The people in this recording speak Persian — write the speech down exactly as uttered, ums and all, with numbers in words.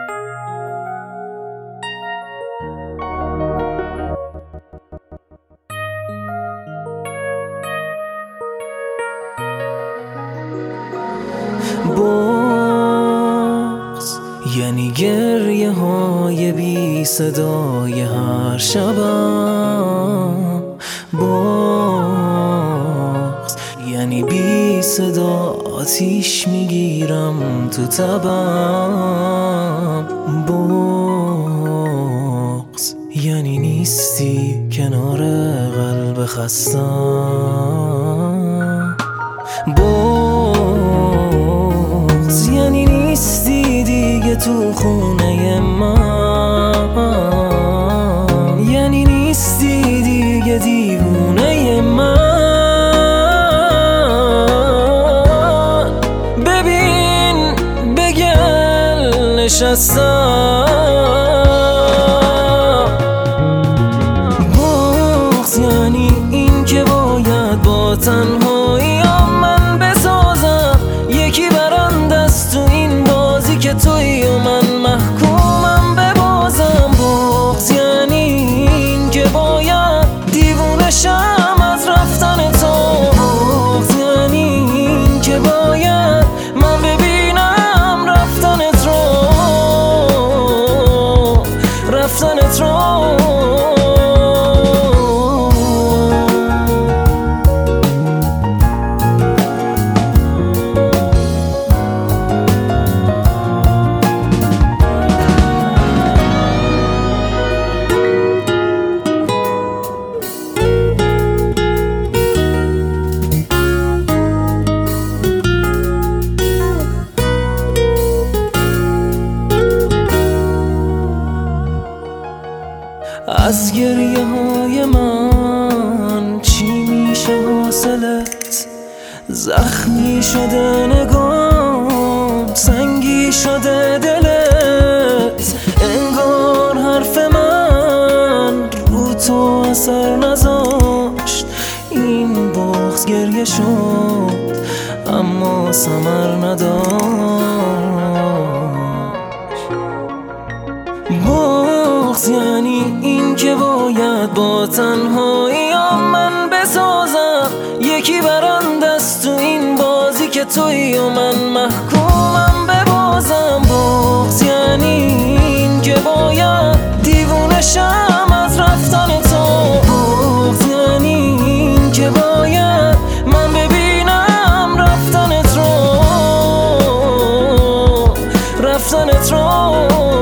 بغض یعنی گریه های بی صدای هر شبم، بغض یعنی بی صدا آتیش میگیرم تو تبم، بغض یعنی نیستی کنار قلب خستم، بغض یعنی نیستی دیگه تو خونه من، یعنی نیستی دیگه دیوونه من. ببین بگل نشستم، بغض یعنی این که باید با تنهایی من بسازم یکی برنده است تو این بازی که توی و من محکومم ببازم، بغض یعنی این که باید دیوونه شم از رفتن تو، بغض یعنی این که باید من ببینم رفتنت رو، رفتنت رو. از گریه های من چی میشه حاصلت؟ زخمی شده نگام، سنگی شده دلت، انگار حرف من رو تو اثر نذاشت. این بغض گریه شد اما ثمر نداشت، بغض یعنی این که باید با تنهایی من بسازم یکی برنده است تو این بازی که توی و من محکومم ببازم، بغض یعنی این که باید دیوونه شم از رفتن تو، بغض یعنی این که باید من ببینم رفتنت رو، رفتنت رو.